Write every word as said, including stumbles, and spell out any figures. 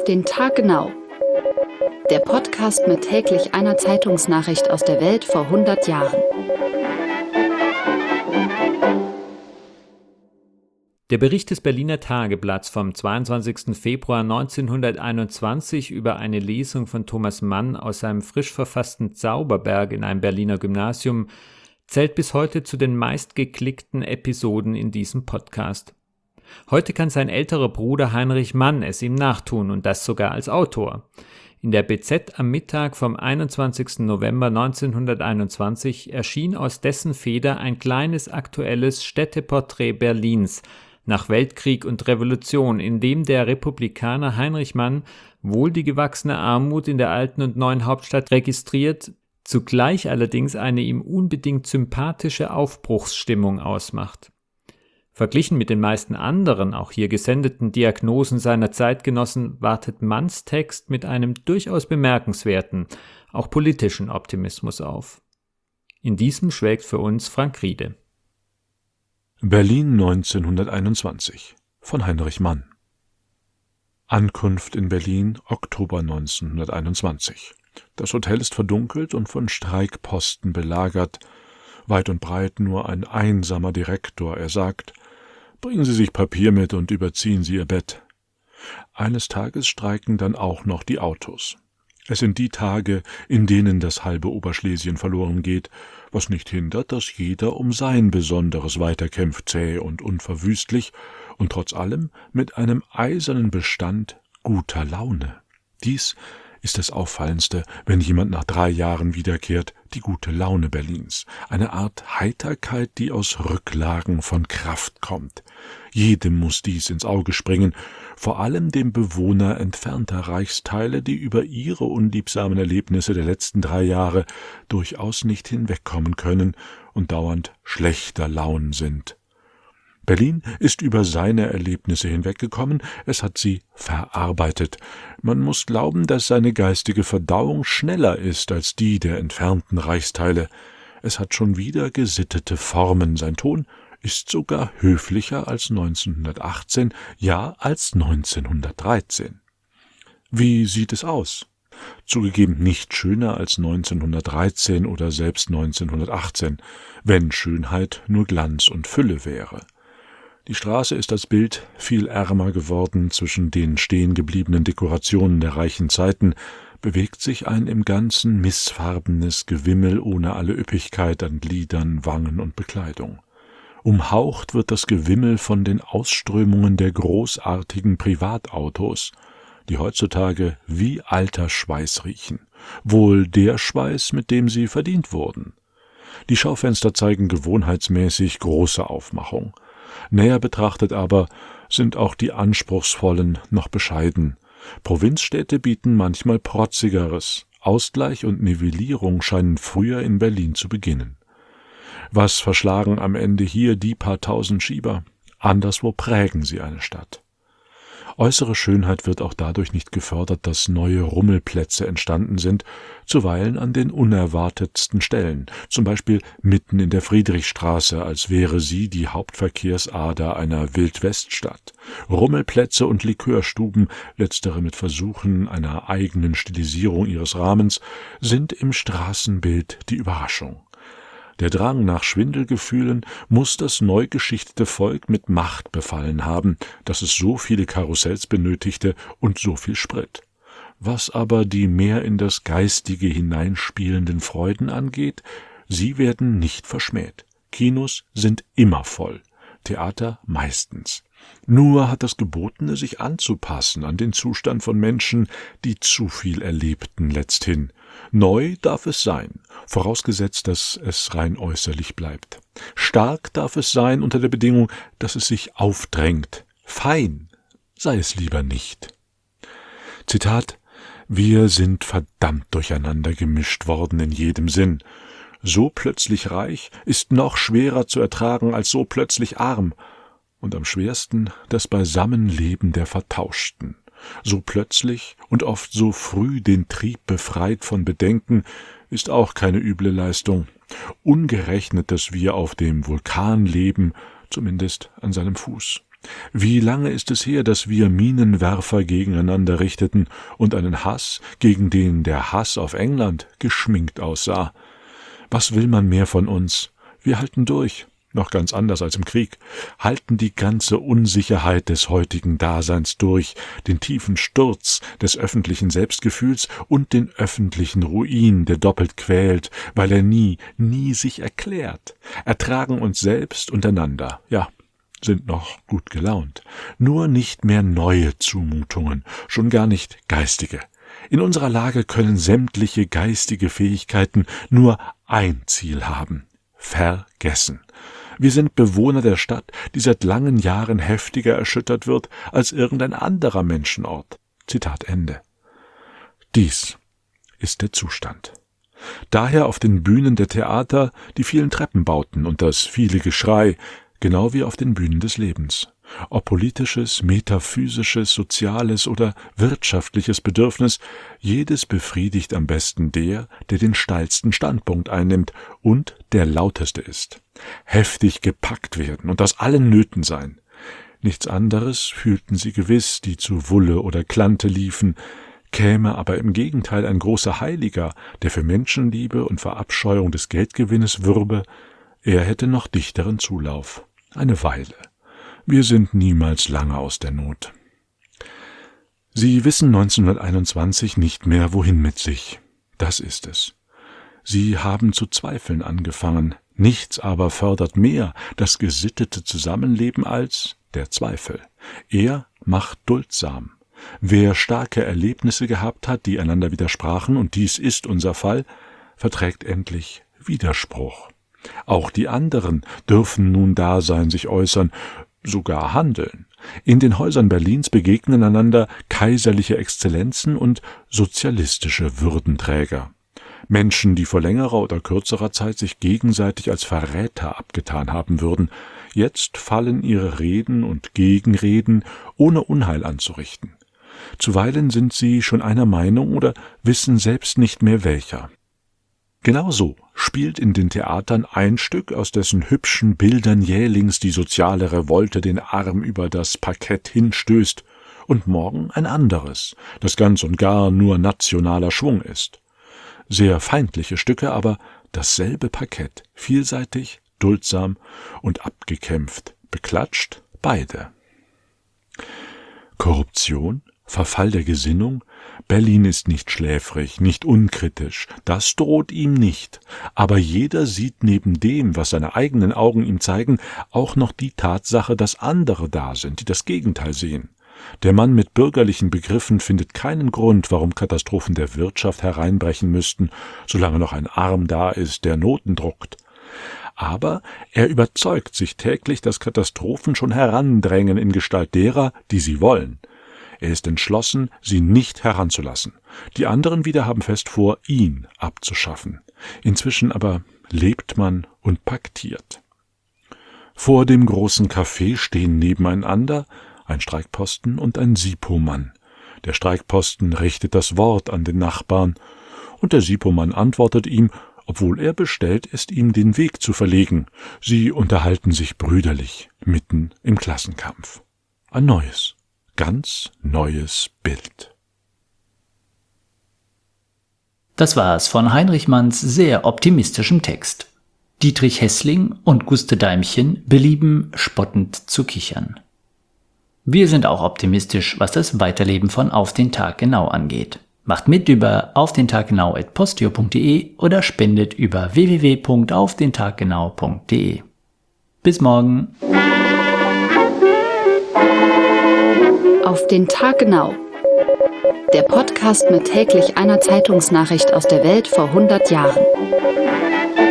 Auf den Tag genau. Der Podcast mit täglich einer Zeitungsnachricht aus der Welt vor hundert Jahren. Der Bericht des Berliner Tageblatts vom zweiundzwanzigsten Februar neunzehnhunderteinundzwanzig über eine Lesung von Thomas Mann aus seinem frisch verfassten Zauberberg in einem Berliner Gymnasium zählt bis heute zu den meistgeklickten Episoden in diesem Podcast. Heute kann sein älterer Bruder Heinrich Mann es ihm nachtun und das sogar als Autor. In der B Z am Mittag vom einundzwanzigsten November neunzehnhunderteinundzwanzig erschien aus dessen Feder ein kleines aktuelles Städteporträt Berlins nach Weltkrieg und Revolution, in dem der Republikaner Heinrich Mann wohl die gewachsene Armut in der alten und neuen Hauptstadt registriert, zugleich allerdings eine ihm unbedingt sympathische Aufbruchsstimmung ausmacht. Verglichen mit den meisten anderen, auch hier gesendeten Diagnosen seiner Zeitgenossen, wartet Manns Text mit einem durchaus bemerkenswerten, auch politischen Optimismus auf. In diesem schwelgt für uns Frank Riede. Berlin neunzehnhunderteinundzwanzig von Heinrich Mann. Ankunft in Berlin, Oktober neunzehnhunderteinundzwanzig. Das Hotel ist verdunkelt und von Streikposten belagert. Weit und breit nur ein einsamer Direktor. Er sagt: Bringen Sie sich Papier mit und überziehen Sie Ihr Bett. Eines Tages streiken dann auch noch die Autos. Es sind die Tage, in denen das halbe Oberschlesien verloren geht, was nicht hindert, dass jeder um sein Besonderes weiterkämpft, zäh und unverwüstlich und trotz allem mit einem eisernen Bestand guter Laune. Dies ist das Auffallendste, wenn jemand nach drei Jahren wiederkehrt, die gute Laune Berlins, eine Art Heiterkeit, die aus Rücklagen von Kraft kommt. Jedem muss dies ins Auge springen, vor allem dem Bewohner entfernter Reichsteile, die über ihre unliebsamen Erlebnisse der letzten drei Jahre durchaus nicht hinwegkommen können und dauernd schlechter Launen sind. Berlin ist über seine Erlebnisse hinweggekommen, es hat sie verarbeitet. Man muss glauben, dass seine geistige Verdauung schneller ist als die der entfernten Reichsteile. Es hat schon wieder gesittete Formen, sein Ton ist sogar höflicher als neunzehnhundertachtzehn, ja als neunzehnhundertdreizehn. Wie sieht es aus? Zugegeben nicht schöner als neunzehnhundertdreizehn oder selbst neunzehnhundertachtzehn, wenn Schönheit nur Glanz und Fülle wäre. Die Straße ist als Bild viel ärmer geworden, zwischen den stehengebliebenen Dekorationen der reichen Zeiten bewegt sich ein im Ganzen missfarbenes Gewimmel ohne alle Üppigkeit an Gliedern, Wangen und Bekleidung. Umhaucht wird das Gewimmel von den Ausströmungen der großartigen Privatautos, die heutzutage wie alter Schweiß riechen, wohl der Schweiß, mit dem sie verdient wurden. Die Schaufenster zeigen gewohnheitsmäßig große Aufmachung. Näher betrachtet aber sind auch die Anspruchsvollen noch bescheiden. Provinzstädte bieten manchmal Protzigeres. Ausgleich und Nivellierung scheinen früher in Berlin zu beginnen. Was verschlagen am Ende hier die paar tausend Schieber? Anderswo prägen sie eine Stadt. Äußere Schönheit wird auch dadurch nicht gefördert, dass neue Rummelplätze entstanden sind, zuweilen an den unerwartetsten Stellen, zum Beispiel mitten in der Friedrichstraße, als wäre sie die Hauptverkehrsader einer Wildweststadt. Rummelplätze und Likörstuben, letztere mit Versuchen einer eigenen Stilisierung ihres Rahmens, sind im Straßenbild die Überraschung. Der Drang nach Schwindelgefühlen muss das neu geschichtete Volk mit Macht befallen haben, dass es so viele Karussells benötigte und so viel Sprit. Was aber die mehr in das Geistige hineinspielenden Freuden angeht, sie werden nicht verschmäht. Kinos sind immer voll, Theater meistens. Nur hat das Gebotene sich anzupassen an den Zustand von Menschen, die zu viel erlebten letzthin. Neu darf es sein, vorausgesetzt, dass es rein äußerlich bleibt. Stark darf es sein unter der Bedingung, dass es sich aufdrängt. Fein sei es lieber nicht. Zitat: Wir sind verdammt durcheinander gemischt worden in jedem Sinn. So plötzlich reich ist noch schwerer zu ertragen als so plötzlich arm. Und am schwersten das Beisammenleben der Vertauschten. So plötzlich und oft so früh den Trieb befreit von Bedenken, ist auch keine üble Leistung. Ungerechnet, dass wir auf dem Vulkan leben, zumindest an seinem Fuß. Wie lange ist es her, dass wir Minenwerfer gegeneinander richteten und einen Hass, gegen den der Hass auf England geschminkt aussah? Was will man mehr von uns? Wir halten durch, noch ganz anders als im Krieg, halten die ganze Unsicherheit des heutigen Daseins durch, den tiefen Sturz des öffentlichen Selbstgefühls und den öffentlichen Ruin, der doppelt quält, weil er nie, nie sich erklärt, ertragen uns selbst untereinander, ja, sind noch gut gelaunt, nur nicht mehr neue Zumutungen, schon gar nicht geistige. In unserer Lage können sämtliche geistige Fähigkeiten nur ein Ziel haben: vergessen. Wir sind Bewohner der Stadt, die seit langen Jahren heftiger erschüttert wird als irgendein anderer Menschenort. Zitat Ende. Dies ist der Zustand. Daher auf den Bühnen der Theater die vielen Treppenbauten und das viele Geschrei, genau wie auf den Bühnen des Lebens. Ob politisches, metaphysisches, soziales oder wirtschaftliches Bedürfnis, jedes befriedigt am besten der, der den steilsten Standpunkt einnimmt und der lauteste ist. Heftig gepackt werden und aus allen Nöten sein. Nichts anderes fühlten sie gewiss, die zu Wulle oder Klante liefen, käme aber im Gegenteil ein großer Heiliger, der für Menschenliebe und Verabscheuung des Geldgewinnes würbe, er hätte noch dichteren Zulauf. Eine Weile. Wir sind niemals lange aus der Not. Sie wissen neunzehnhunderteinundzwanzig nicht mehr, wohin mit sich. Das ist es. Sie haben zu zweifeln angefangen. Nichts aber fördert mehr das gesittete Zusammenleben als der Zweifel. Er macht duldsam. Wer starke Erlebnisse gehabt hat, die einander widersprachen, und dies ist unser Fall, verträgt endlich Widerspruch. Auch die anderen dürfen nun da sein, sich äußern, sogar handeln. In den Häusern Berlins begegnen einander kaiserliche Exzellenzen und sozialistische Würdenträger. Menschen, die vor längerer oder kürzerer Zeit sich gegenseitig als Verräter abgetan haben würden. Jetzt fallen ihre Reden und Gegenreden, ohne Unheil anzurichten. Zuweilen sind sie schon einer Meinung oder wissen selbst nicht mehr welcher. Genauso spielt in den Theatern ein Stück, aus dessen hübschen Bildern jählings die soziale Revolte den Arm über das Parkett hinstößt, und morgen ein anderes, das ganz und gar nur nationaler Schwung ist. Sehr feindliche Stücke, aber dasselbe Parkett, vielseitig, duldsam und abgekämpft, beklatscht beide. Korruption, Verfall der Gesinnung, Berlin ist nicht schläfrig, nicht unkritisch, das droht ihm nicht, aber jeder sieht neben dem, was seine eigenen Augen ihm zeigen, auch noch die Tatsache, dass andere da sind, die das Gegenteil sehen. Der Mann mit bürgerlichen Begriffen findet keinen Grund, warum Katastrophen der Wirtschaft hereinbrechen müssten, solange noch ein Arm da ist, der Noten druckt. Aber er überzeugt sich täglich, dass Katastrophen schon herandrängen in Gestalt derer, die sie wollen. Er ist entschlossen, sie nicht heranzulassen. Die anderen wieder haben fest vor, ihn abzuschaffen. Inzwischen aber lebt man und paktiert. Vor dem großen Café stehen nebeneinander ein Streikposten und ein Sipo-Mann. Der Streikposten richtet das Wort an den Nachbarn, und der Sipo-Mann antwortet ihm, obwohl er bestellt ist, ihm den Weg zu verlegen. Sie unterhalten sich brüderlich, mitten im Klassenkampf. Ein neues, ganz neues Bild. Das war's von Heinrich Manns sehr optimistischem Text. Dietrich Hässling und Guste Deimchen belieben, spottend zu kichern. Wir sind auch optimistisch, was das Weiterleben von Auf den Tag genau angeht. Macht mit über auf den tag genau at posteo punkt de oder spendet über w w w punkt auf den tag genau punkt de. Bis morgen. Auf den Tag genau. Der Podcast mit täglich einer Zeitungsnachricht aus der Welt vor hundert Jahren.